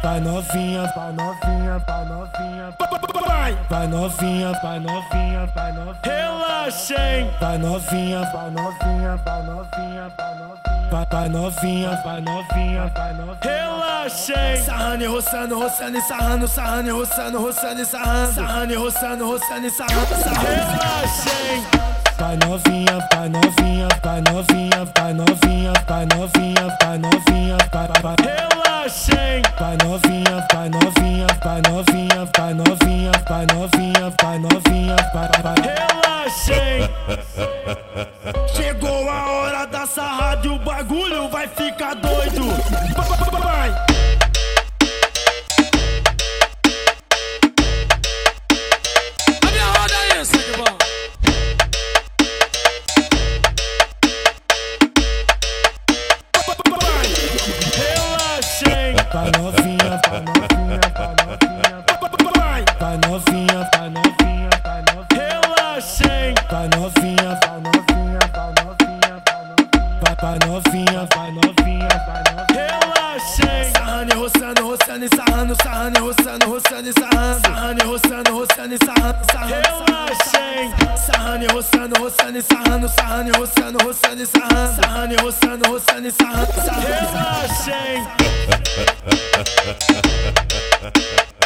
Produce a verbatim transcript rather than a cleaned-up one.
vai novinha, vai novinha, vai novinha, vai, vai novinha, vai novinha, vai novinha, relaxem, vai novinha, vai novinha, vai novinha, vai novinha, vai, vai novinha, vai novinha, vai novinha, relaxem, sarrando e roçando, roçando e sarrando, sarrando e roçando, roçando e sarrando, sarrando e roçando, roçando e sarrando, sarrando, relaxem. Vai novinha, vai novinha, vai novinha, vai novinha, vai novinha, vai novinha, vai, vai, vai, relaxem. Vai novinha, vai novinha, vai novinha, vai novinha, vai novinha, vai novinha, vai, vai, vai, relaxem. Chegou a hora da sarrada e o bagulho vai ficar doido. Vai. A minha roda aí, sangue bom. Vai novinha, vai novinha, vai novinha, vai, vai novinha, vai novinha, vai novinha, relaxem. Vai novinha, vai novinha, vai novinha, vai, vai novinha, vai novinha, vai novinha, relaxem. Sarrando e roçando, roçando e sarrando, sarrando e roçando, roçando e sarrando, sarrando e roçando, roçando e sarrando, sarrando, relaxem. Sarrando e roçando, roçando e sarrando, sarrando e roçando, roçando e sarrando, sarrando e roçando, roçando e sarrando, sarrando, relaxem.